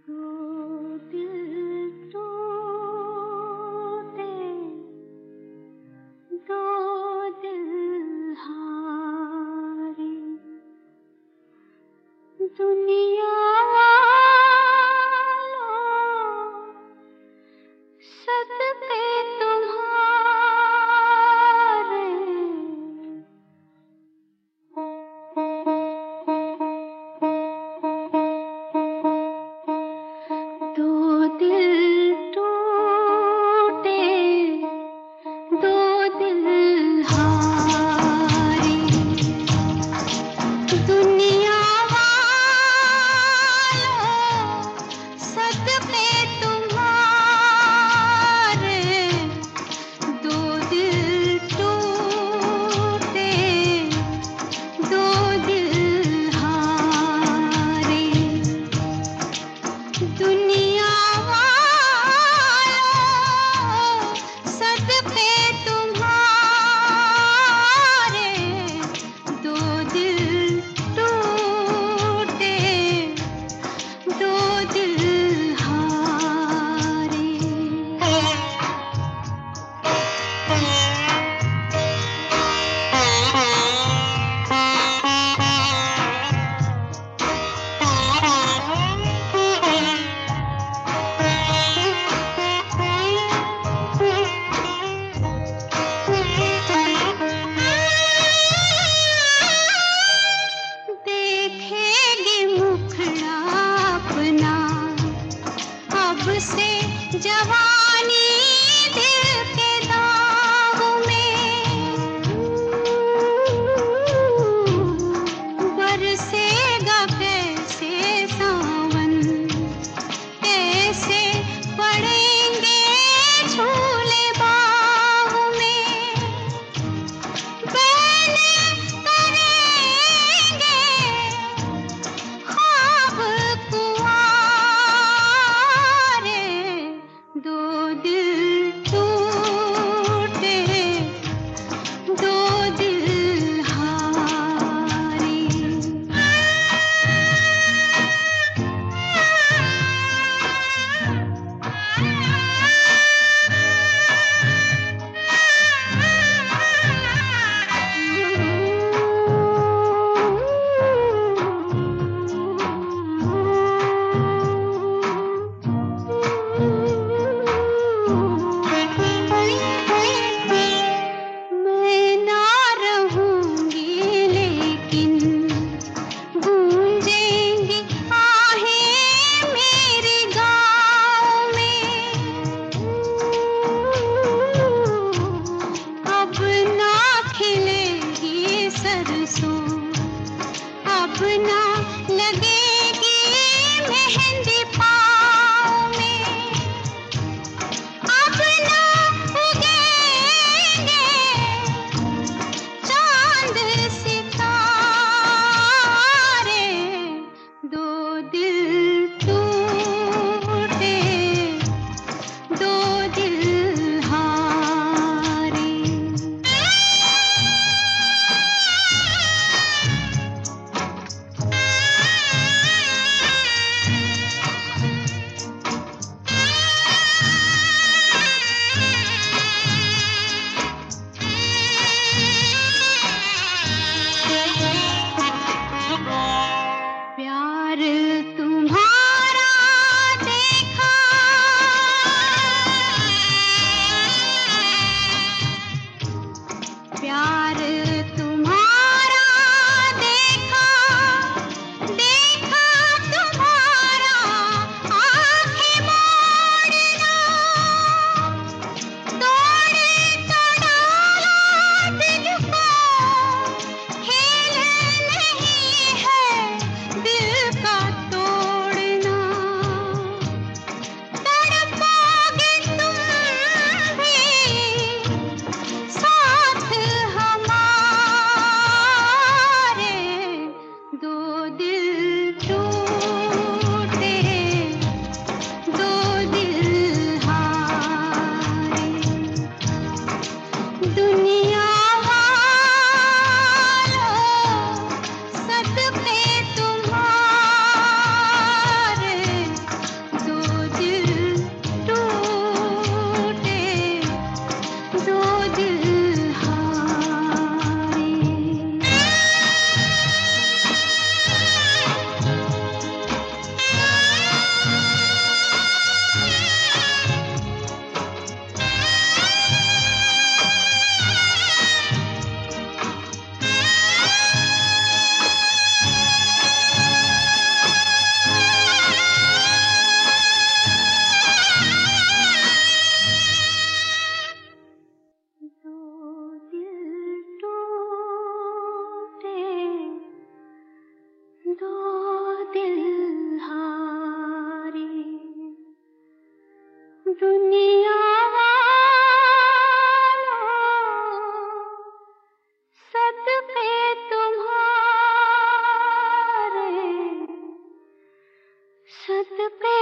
दो दिल टूटे, दो दिल हारे, दुनिया वालों सदके तुम्हारे, दो दिल टूटे, दो दिल हारे, दुनिया वालों सदके तुम्हारे, दो दिल टूटे, दो दिल हारे, दुनिया वालों सदके तुम्हारे, दो दिल टूटे, दो दिल हारे। देखेंगे मुखड़ा अपना अब से जवानी दिल के दाग में, बरसेगा कैसे सावन, कैसे पड़ेंगे झूले बाग में, बहने करेंगे ख्वाब कुंवारे, दो दिल टूटे, दो दिल हारे। मैं ना रहूंगी लेकिन गूंजेंगी आहें मेरे गाँव में, अब ना खिलेगी सरसों, अब ना लगेगी मेहंदी पाँव में, अब ना उगेंगे चांद सितारे, दो दिल टूटे, दो दिल हारे। प्यार तुम्हारा देखा, प्यार तुम्हारा देखा, देखा तुम्हारा आँखें मोड़ना, तोड़ तो डाला दिल को, खेल नहीं है दिल का तोड़ना। सद पे